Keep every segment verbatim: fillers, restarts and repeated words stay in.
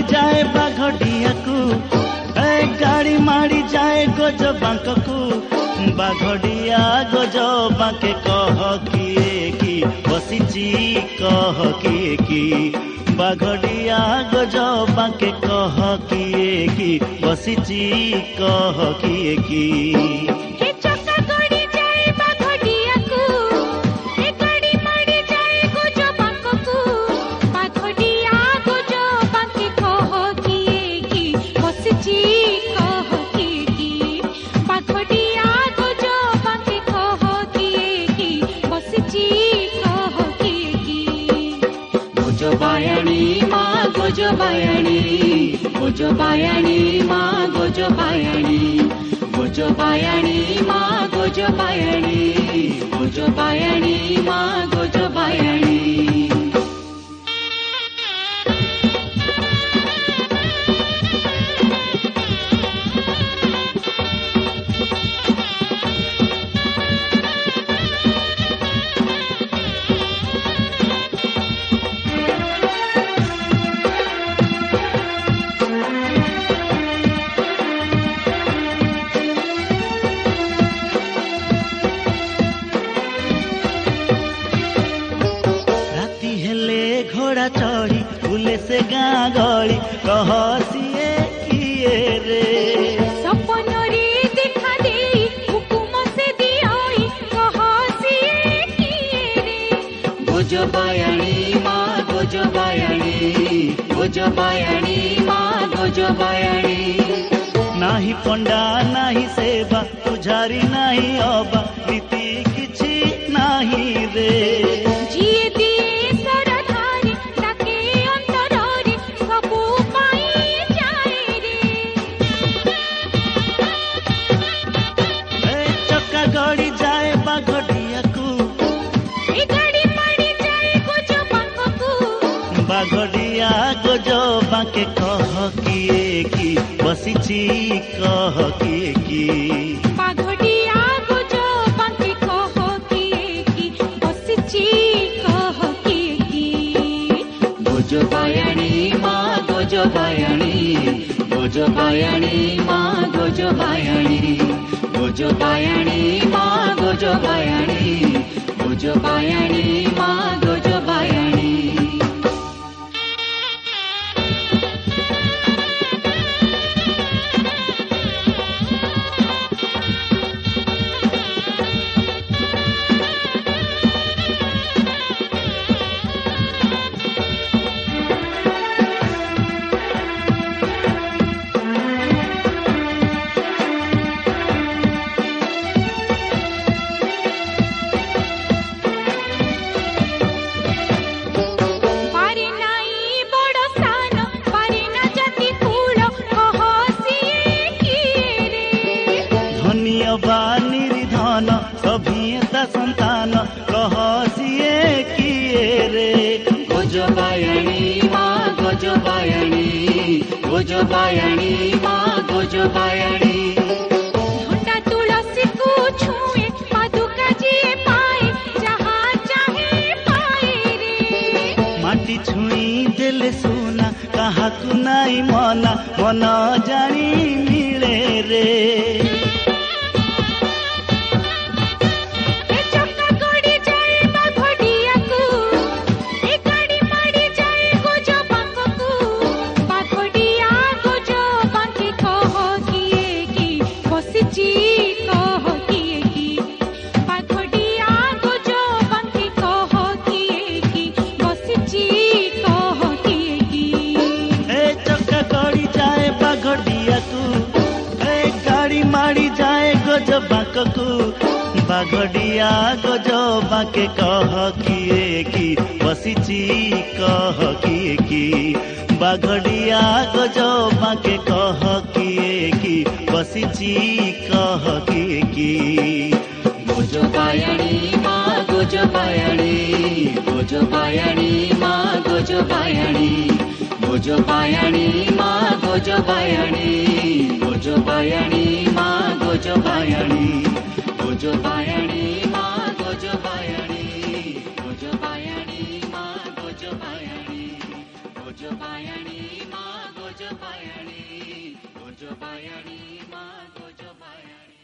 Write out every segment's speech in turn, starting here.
जाए बाघडिया को, ए गाड़ी माड़ी जाए गज बांक को, बाघडिया गज बांके कह किए की बसिची कह किए की, बाघडिया गज बांके कह किए की बसिची कह किए की। बायणी माँ गोजो बायणी, गोजो बायणी माँ गोजो बायणी, गोजो बायणी माँ गोजो बायणी, गोजो बायणी माँ गोजो बायणी। घोड़ा चढ़ी बुले से गाँ गली कह सिए किए रे, सपन रे देखा दे हुकुम से दियोई कह सिए किए रे। गोजो बायणी माँ गोजो बायणी, गोजो बायणी माँ गोजो बायणी। नाही पंडा नाही सेवा पुजारी नाही अबा नीति किछि नाही रे, जिए दिए गड़ी जाए बाघडिया को, ए गाड़ी माड़ी जाए गोजो बांक को, बाघडिया गोजो बांके कह किए की बसिची कह किए की, बाघडिया गोजो बांके कह किए की बसिची कह किए की। गोजो बायणी माँ गोजो बायणी, गोजो बायणी माँ गोजो बायणी, गोजो बायणी माँ गोजो बायणी, गोजो बायणी माँ गोजो बायणी। निर्धन सभीता संतान कह सिए किए रे, गोजो बायणी माँ गोजो बायणी, गोजो बायणी माँ गोजो बायणी। झंडा तुलसी को छुए पादुका जी पाए जहाँ चाहे पाए रे, माटी छुई देले सुना कहा तू नाई मना मन जानी मिले रे, बाघडिया को, ए गाड़ी माड़ी जाए गज बांक को, बाघडिया गज बांके कह किए की बसिची कह किए की, बाघडिया गज बांके कह किए की बसिची कह किए की। गोजो बायणी माँ गोजो बायणी, गोजो बायणी माँ गोजो बायणी, गोजो बायणी माँ गोजो बायणी, गोजो बायणी माँ गोजो बायणी, गोजो बायणी माँ गोजो बायणी, गोजो बायणी माँ गोजो बायणी, गोजो बायणी माँ गोजबायाणी गोजबायाणी माँ गोजबायाणी।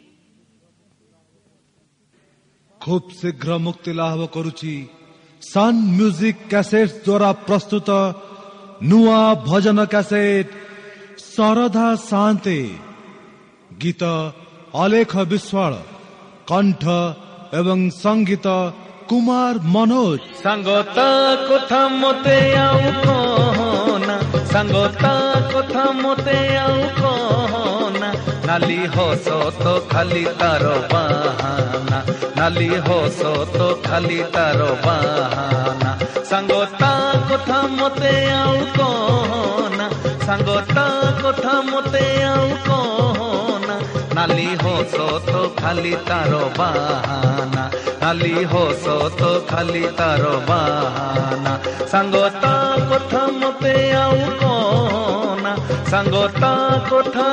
खूब शीघ्र मुक्ति लाभ करुची सन म्यूजिक कैसेट द्वारा प्रस्तुत नुआ भजन कैसेट शारदा शांति गीत अलेख विश्वाल कंठ एवं संगीत कुमार मनोज। संगता कथा मते आउ कहना संगता कथा मते आउ कहना नाली हस तो खाली तार बहाना नाली हस तो खाली तार बहाना संगता कथा मते आउ कहना संगता कथा मते आउ कहना नाली हस तो खाली तार बहाना नाली हस तो खाली तार बहाना संगता कथा मते आउ कहना संगता कथा।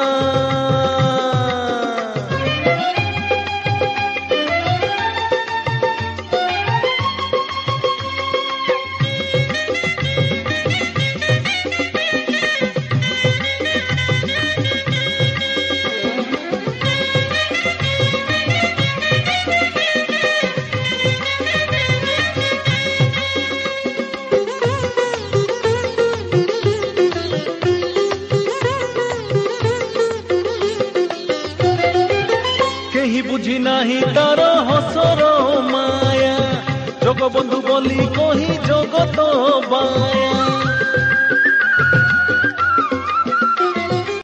बुझी नाही तार हसर माया जगबंधु बोली कही जगत बाया